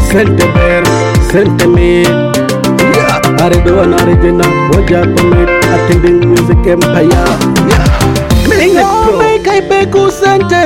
Sente ber, sente me. Yeah, I do an original. What you permit? Attending music empire. Yeah, Ingo me kai beku sente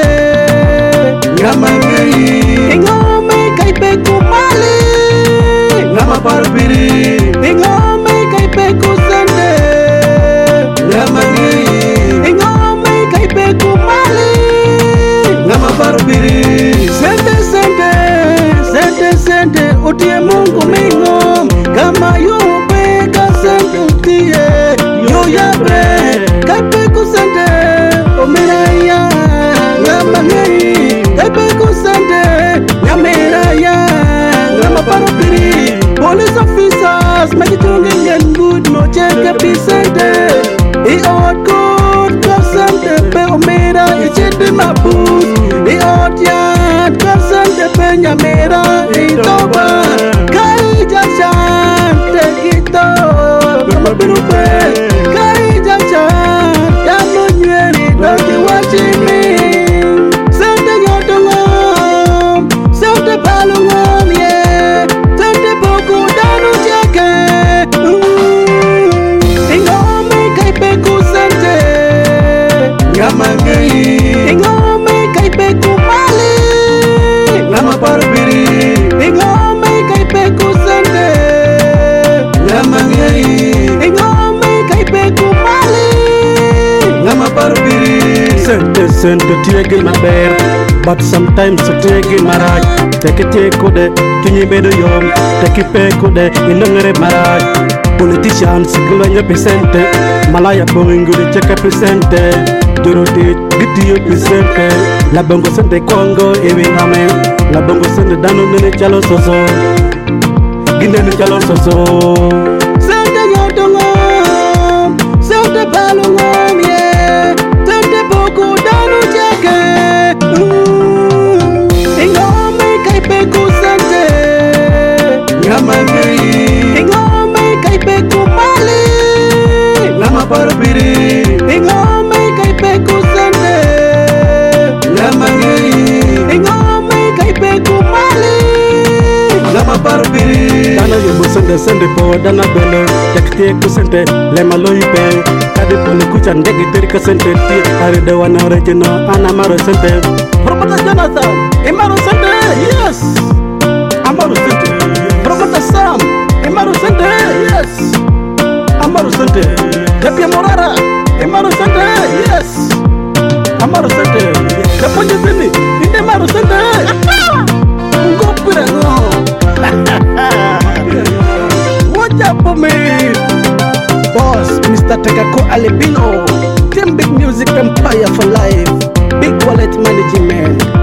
Ngamangei. Ingo me kai beku mali Ngama parupiri. Ingo me kai beku sente Ngamangei. Ingo me kai beku mali Ngama parupiri. Sente sente Sente sente Utie Mungu mingo Kama yupe ka sente utie Yo ya bre Kai beku sente Omiraya Ngamangei Kai beku sente Nyamiraya Ngama parupiri Police officers make it young and good no check a pisente I ought good kasante pe omira I chit be my boots I ought yard kasante pe nyamira I toba Kai jashan take it all Kama birupe Kai jashan Yamu nyeri don't you watching me Sente nyotongom Sente palungom yeah Sente boku danu cheke Ingome kai beku sente Ngamangei. Ingome kai beku mali Ngama parupiri. Ingome kai beku sente Ngamangei. Ingome kai beku mali Ngama parupiri. Sente tiegi maber, but sometimes tiegi maraj. Teki kude, kinyi bedo yom. Teki kude, inongere maraj. Politicians gulanya pesente, malaya bongo de cheka pesente. Duroti gitiyo pesente. La bongo sente Congo ewe name. La bongo sente dano nene chalo soso. Gindene chalo soso. Sente nyotongom Sente palungom yeah Sente boku danu cheke Ingome kai beku sente Ngamangei. Ingome kai beku mali Ngama parupiri. Ingome kai beku sente Ngamangei. Ingome kai beku mali Ngama parupiri. Dana yobo sende po dana bele. Tekte kusente lema loipe. Kadi pole kuchan degi terika sente ti. Ari de wana original anamaro sente. Promota Jonathan Imaro sente yes Amaro sente. Promota Sam Imaro sente yes Amaro sente. Japia Morara Imaro sente yes Amaro sente. Japonje Zini Inde Maro sente Ngopira no Watch out for me Boss Mr. Takako Alibino Team Big Music Empire for life Big Wallet Management